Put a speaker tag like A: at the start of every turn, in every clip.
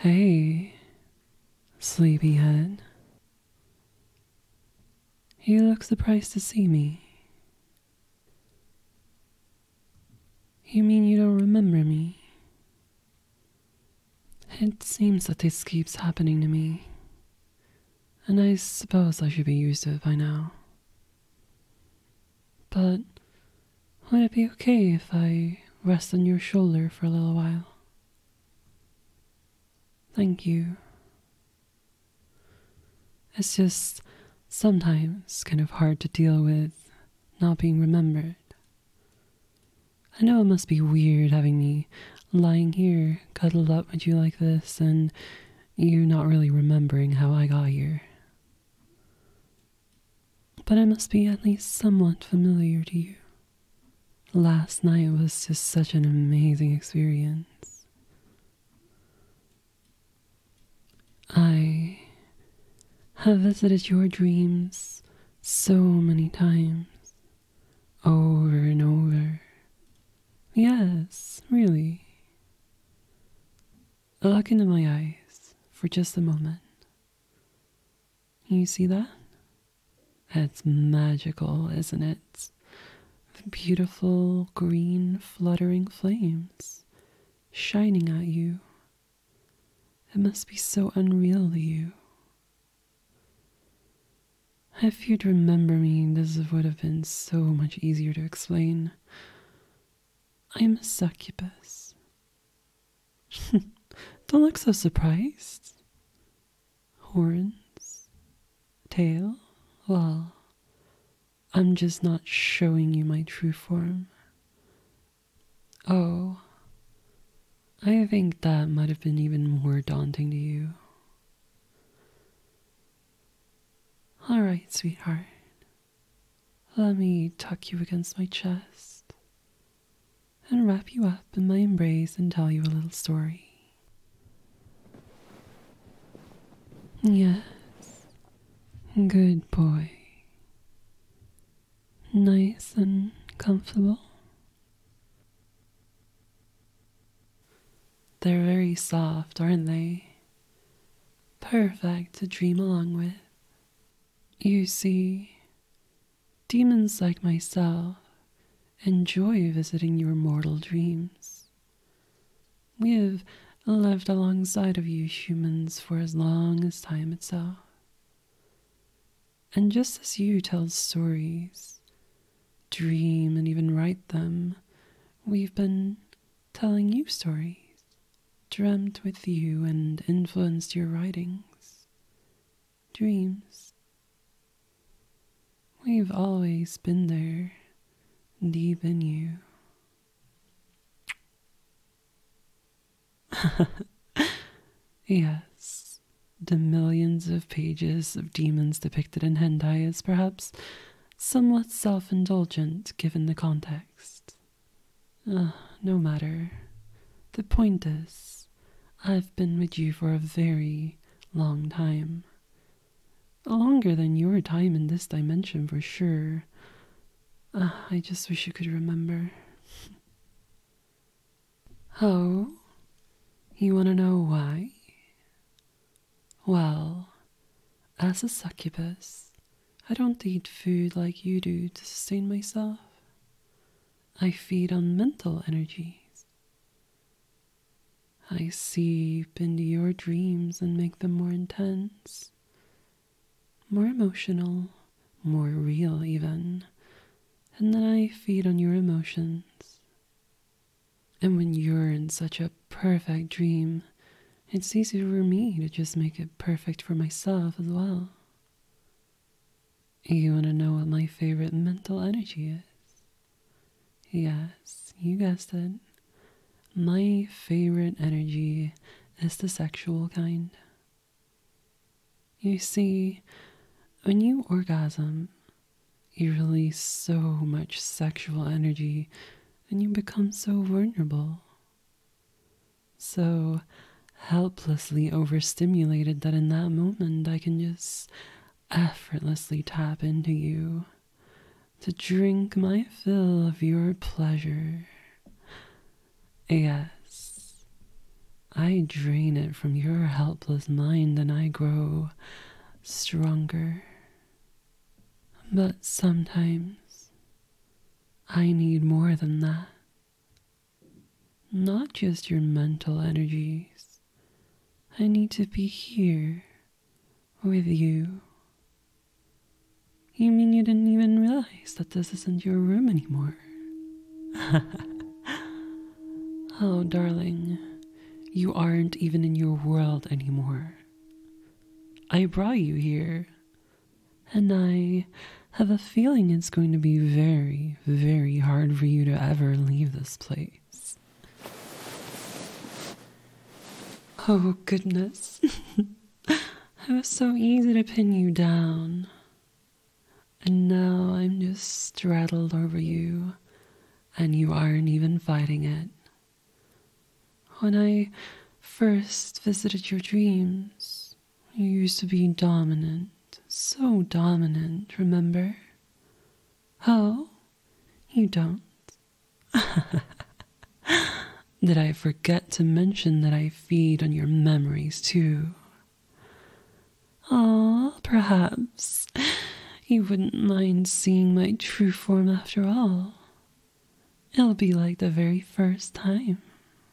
A: Hey, sleepyhead. You look surprised to see me. You mean you don't remember me? It seems that this keeps happening to me, and I suppose I should be used to it by now. But would it be okay if I rest on your shoulder for a little while? Thank you. It's just sometimes kind of hard to deal with not being remembered. I know it must be weird having me lying here cuddled up with you like this and you not really remembering how I got here. But I must be at least somewhat familiar to you. Last night was just such an amazing experience. I have visited your dreams so many times, over and over. Yes, really. Look into my eyes for just a moment. You see that? It's magical, isn't it? Beautiful green fluttering flames shining at you. It must be so unreal to you. If you'd remember me, this would have been so much easier to explain. I am a succubus. Don't look so surprised. Horns, tail, well, I'm just not showing you my true form. Oh, I think that might have been even more daunting to you. Alright, sweetheart. Let me tuck you against my chest and wrap you up in my embrace and tell you a little story. Yes, good boy. Nice and comfortable. They're very soft, aren't they? Perfect to dream along with. You see, demons like myself enjoy visiting your mortal dreams. We have lived alongside of you humans for as long as time itself. And just as you tell stories, dream and even write them, we've been telling you stories, dreamt with you and influenced your writings, dreams. We've always been there, deep in you. Yes, the millions of pages of demons depicted in hentai is perhaps somewhat self-indulgent given the context. No matter. The point is, I've been with you for a very long time. Longer than your time in this dimension for sure. I just wish you could remember. Oh, you want to know why? Well, as a succubus, I don't eat food like you do to sustain myself. I feed on mental energies. I seep into your dreams and make them more intense, more emotional, more real even, and then I feed on your emotions. And when you're in such a perfect dream, it's easy for me to just make it perfect for myself as well. You want to know what my favorite mental energy is? Yes, you guessed it. My favorite energy is the sexual kind. You see, when you orgasm, you release so much sexual energy and you become so vulnerable. So helplessly overstimulated that in that moment I can just effortlessly tap into you to drink my fill of your pleasure. Yes, I drain it from your helpless mind and I grow stronger. But sometimes I need more than that. Not just your mental energies. I need to be here with you. You mean you didn't even realize that this isn't your room anymore? Oh, darling, you aren't even in your world anymore. I brought you here, and I have a feeling it's going to be very, very hard for you to ever leave this place. Oh, goodness. It was so easy to pin you down. And now I'm just straddled over you, and you aren't even fighting it. When I first visited your dreams, you used to be dominant, so dominant, remember? Oh, you don't? Did I forget to mention that I feed on your memories too? Oh, perhaps you wouldn't mind seeing my true form after all. It'll be like the very first time.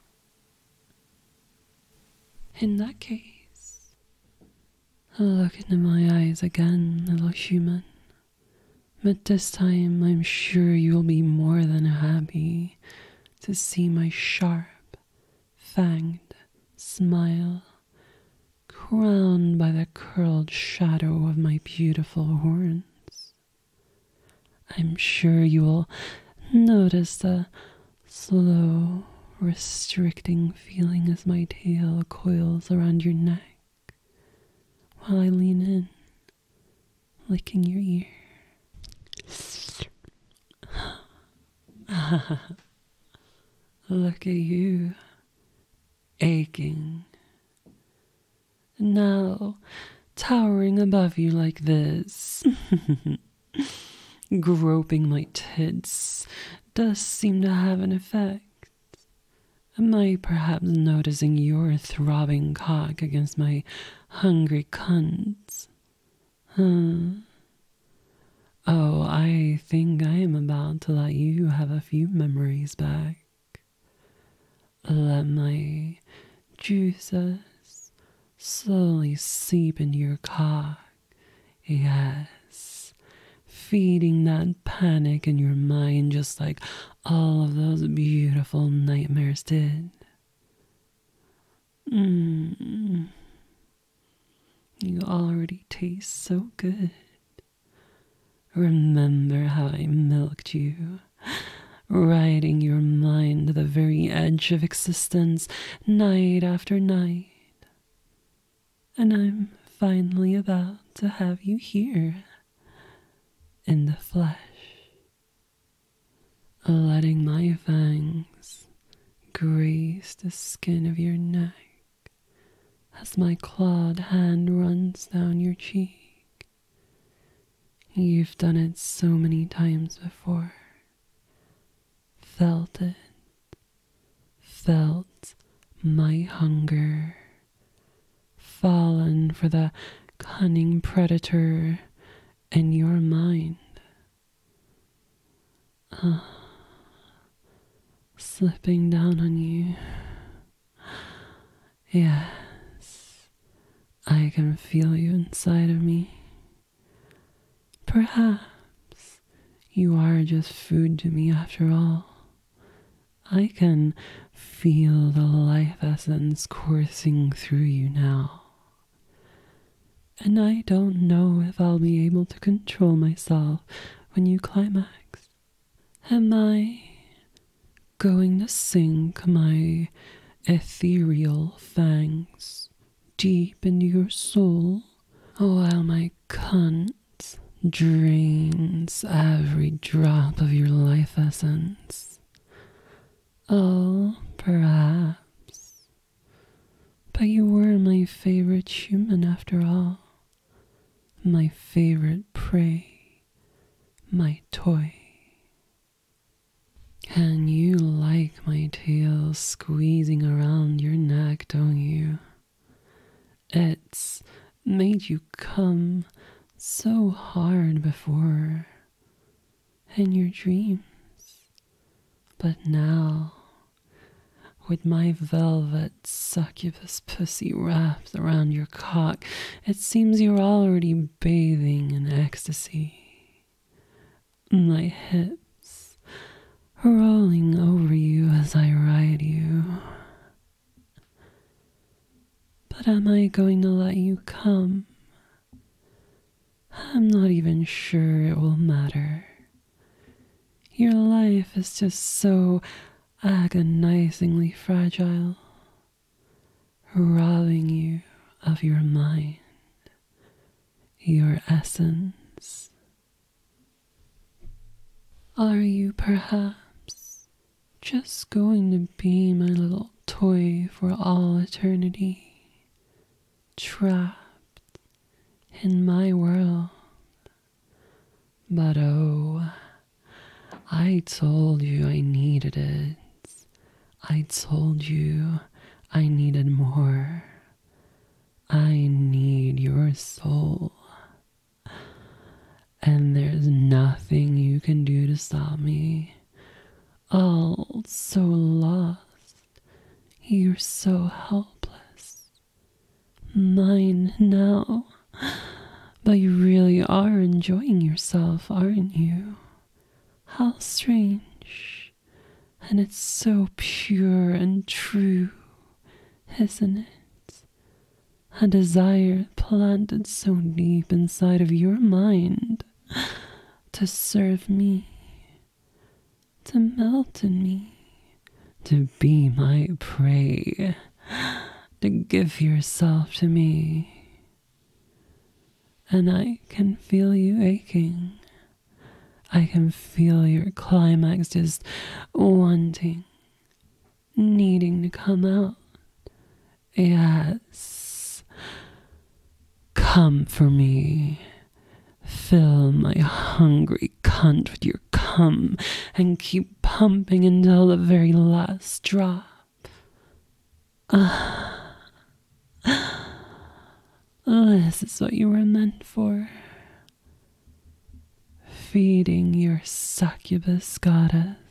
A: In that case, look into my eyes again, little human. But this time I'm sure you'll be more than happy to see my sharp, fanged smile, crowned by the curled shadow of my beautiful horns. I'm sure you will notice the slow, restricting feeling as my tail coils around your neck while I lean in, licking your ear. Look at you, aching. Now, towering above you like this, groping my tits does seem to have an effect. Am I perhaps noticing your throbbing cock against my hungry cunt? Huh? Oh, I think I am about to let you have a few memories back. Let my juices slowly seep into your cock. Yes, feeding that panic in your mind just like all of those beautiful nightmares did. You already taste so good. Remember how I milked you, riding your mind to the very edge of existence night after night. And I'm finally about to have you here, in the flesh, letting my fangs graze the skin of your neck as my clawed hand runs down your cheek. You've done it so many times before. Felt it. Felt my hunger. Fallen for the cunning predator in your mind. Slipping down on you. Yes, I can feel you inside of me. Perhaps you are just food to me after all. I can feel the life essence coursing through you now. And I don't know if I'll be able to control myself when you climax. Am I going to sink my ethereal fangs deep into your soul while my cunt drains every drop of your life essence? Oh, perhaps. But you were my favorite human after all. My favorite prey. My toy. And you like my tail squeezing around your neck, don't you? It's made you come so hard before in your dreams. But now, with my velvet succubus pussy wrapped around your cock, it seems you're already bathing in ecstasy. My hips rolling over you as I ride you. But am I going to let you come? I'm not even sure it will matter. Your life is just so agonizingly fragile, robbing you of your mind, your essence. Are you perhaps just going to be my little toy for all eternity, trapped in my world? But oh, I told you I needed it. I told you I needed more. I need your soul. And there's nothing you can do to stop me. All so lost. You're so helpless. Mine now. But you really are enjoying yourself, aren't you? How strange. And it's so pure and true, isn't it? A desire planted so deep inside of your mind to serve me, to melt in me, to be my prey, to give yourself to me. And I can feel you aching. I can feel your climax just wanting, needing to come out. Yes. Come for me. Fill my hungry cunt with your cum and keep pumping until the very last drop. This is what you were meant for. Feeding your succubus goddess.